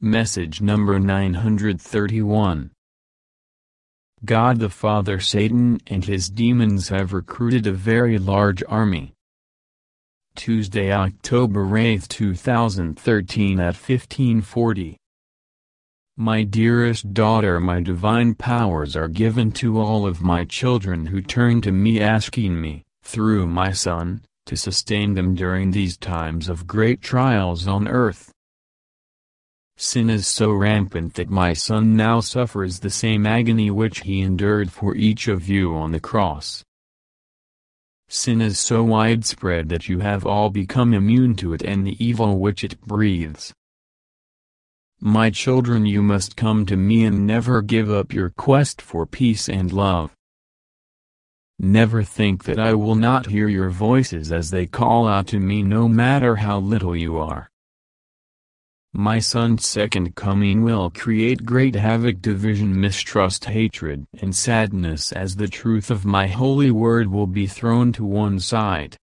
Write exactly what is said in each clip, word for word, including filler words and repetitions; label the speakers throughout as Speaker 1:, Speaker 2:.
Speaker 1: Message number nine hundred thirty-one. God the Father, Satan and his demons have recruited a very large army. Tuesday, October eighth two thousand thirteen at fifteen forty. My dearest daughter, my divine powers are given to all of my children who turn to me, asking me, through my Son, to sustain them during these times of great trials on earth. Sin is so rampant that my Son now suffers the same agony which he endured for each of you on the cross. Sin is so widespread that you have all become immune to it and the evil which it breathes. My children, you must come to me and never give up your quest for peace and love. Never think that I will not hear your voices as they call out to me, no matter how little you are. My Son's second coming will create great havoc, division, mistrust, hatred, and sadness, as the truth of my holy word will be thrown to one side.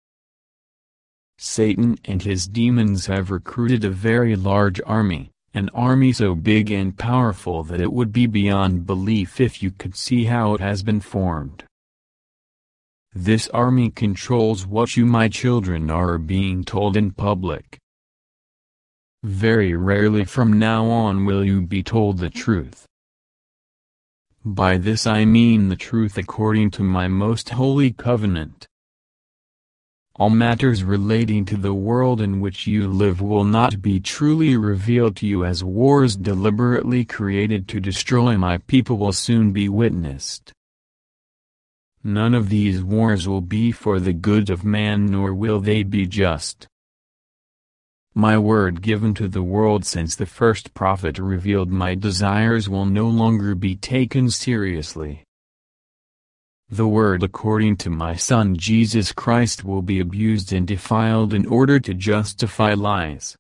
Speaker 1: Satan and his demons have recruited a very large army, an army so big and powerful that it would be beyond belief if you could see how it has been formed. This army controls what you, my children, are being told in public. Very rarely from now on will you be told the truth. By this I mean the truth according to my most holy covenant. All matters relating to the world in which you live will not be truly revealed to you, as wars deliberately created to destroy my people will soon be witnessed. None of these wars will be for the good of man, nor will they be just. My word given to the world since the first prophet revealed my desires will no longer be taken seriously. The word according to my Son Jesus Christ will be abused and defiled in order to justify lies.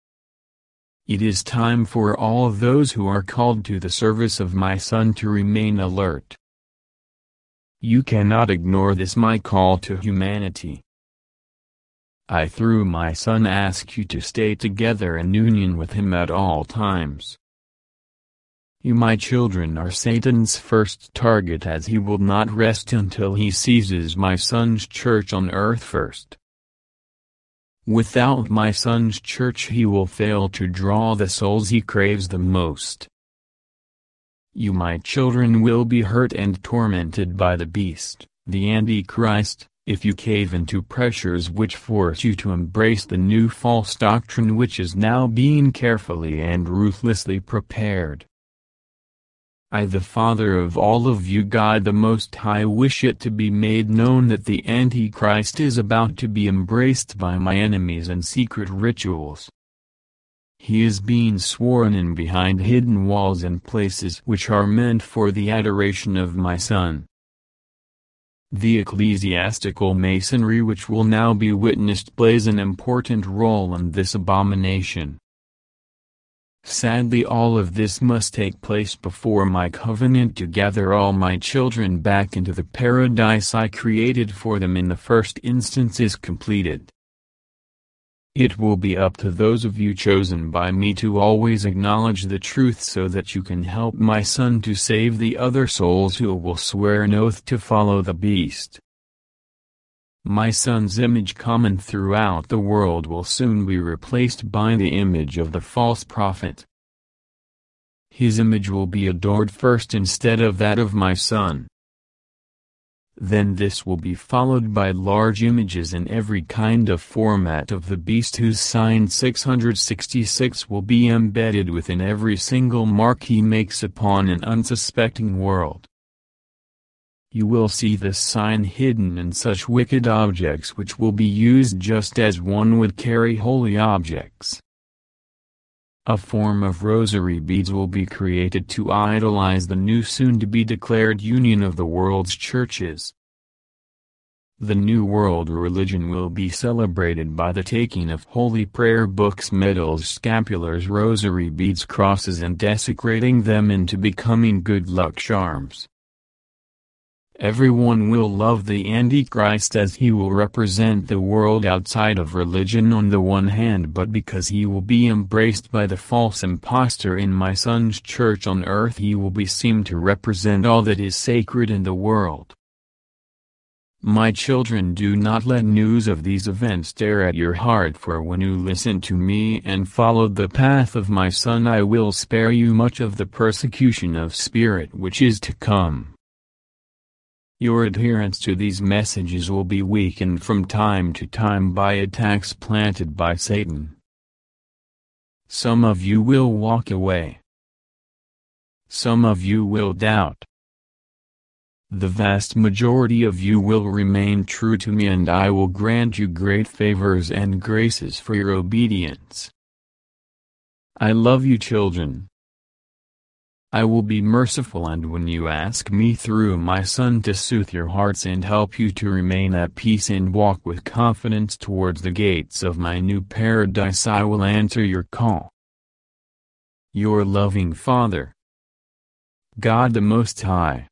Speaker 1: It is time for all of those who are called to the service of my Son to remain alert. You cannot ignore this, my call to humanity. I, through my Son, ask you to stay together in union with him at all times. You, my children, are Satan's first target, as he will not rest until he seizes my Son's church on earth first. Without my Son's church he will fail to draw the souls he craves the most. You, my children, will be hurt and tormented by the beast, the Antichrist, if you cave into pressures which force you to embrace the new false doctrine which is now being carefully and ruthlessly prepared. I, the Father of all of you, God the Most High, wish it to be made known that the Antichrist is about to be embraced by my enemies in secret rituals. He is being sworn in behind hidden walls and places which are meant for the adoration of my Son. The ecclesiastical masonry which will now be witnessed plays an important role in this abomination. Sadly, all of this must take place before my covenant to gather all my children back into the paradise I created for them in the first instance is completed. It will be up to those of you chosen by me to always acknowledge the truth, so that you can help my Son to save the other souls who will swear an oath to follow the beast. My Son's image common throughout the world will soon be replaced by the image of the false prophet. His image will be adored first instead of that of my Son. Then this will be followed by large images in every kind of format of the beast, whose sign six hundred sixty-six will be embedded within every single mark he makes upon an unsuspecting world. You will see this sign hidden in such wicked objects which will be used just as one would carry holy objects. A form of rosary beads will be created to idolize the new soon-to-be declared union of the world's churches. The New World religion will be celebrated by the taking of holy prayer books, medals, scapulars, rosary beads, crosses, and desecrating them into becoming good luck charms. Everyone will love the Antichrist as he will represent the world outside of religion on the one hand, but because he will be embraced by the false impostor in my Son's church on earth, he will be seen to represent all that is sacred in the world. My children, do not let news of these events tear at your heart, for when you listen to me and follow the path of my Son, I will spare you much of the persecution of spirit which is to come. Your adherence to these messages will be weakened from time to time by attacks planted by Satan. Some of you will walk away. Some of you will doubt. The vast majority of you will remain true to me, and I will grant you great favors and graces for your obedience. I love you, children. I will be merciful, and when you ask me through my Son to soothe your hearts and help you to remain at peace and walk with confidence towards the gates of my new paradise, I will answer your call. Your loving Father, God the Most High.